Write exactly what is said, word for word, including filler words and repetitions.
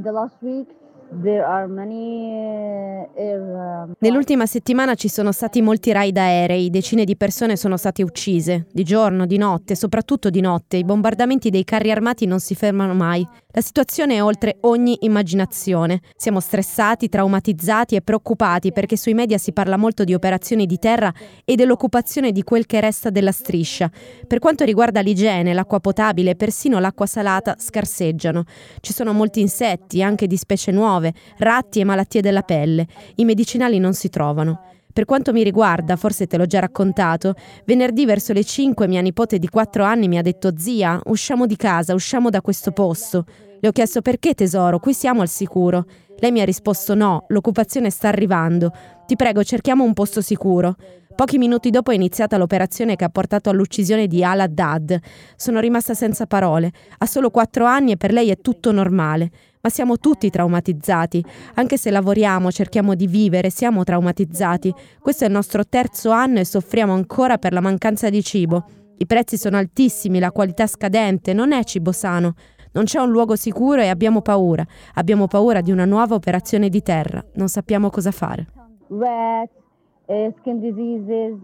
the last week there are many uh, air, uh, Nell'ultima settimana ci sono stati molti raid aerei, decine di persone sono state uccise, di giorno, di notte, soprattutto di notte. I bombardamenti dei carri armati non si fermano mai. La situazione è oltre ogni immaginazione. Siamo stressati, traumatizzati e preoccupati perché sui media si parla molto di operazioni di terra e dell'occupazione di quel che resta della striscia. Per quanto riguarda l'igiene, l'acqua potabile e persino l'acqua salata scarseggiano. Ci sono molti insetti, anche di specie nuove, ratti e malattie della pelle. I medicinali non si trovano. Per quanto mi riguarda, forse te l'ho già raccontato, venerdì verso le cinque mia nipote di quattro anni mi ha detto: zia, usciamo di casa, usciamo da questo posto. Le ho chiesto: perché tesoro, qui siamo al sicuro. Lei mi ha risposto: no, l'occupazione sta arrivando. Ti prego, cerchiamo un posto sicuro. Pochi minuti dopo è iniziata l'operazione che ha portato all'uccisione di Al-Haddad. Sono rimasta senza parole. Ha solo quattro anni e per lei è tutto normale. Ma siamo tutti traumatizzati. Anche se lavoriamo, cerchiamo di vivere, siamo traumatizzati. Questo è il nostro terzo anno e soffriamo ancora per la mancanza di cibo. I prezzi sono altissimi, la qualità scadente, non è cibo sano. Non c'è un luogo sicuro e abbiamo paura. Abbiamo paura di una nuova operazione di terra. Non sappiamo cosa fare. rats, uh, skin diseases.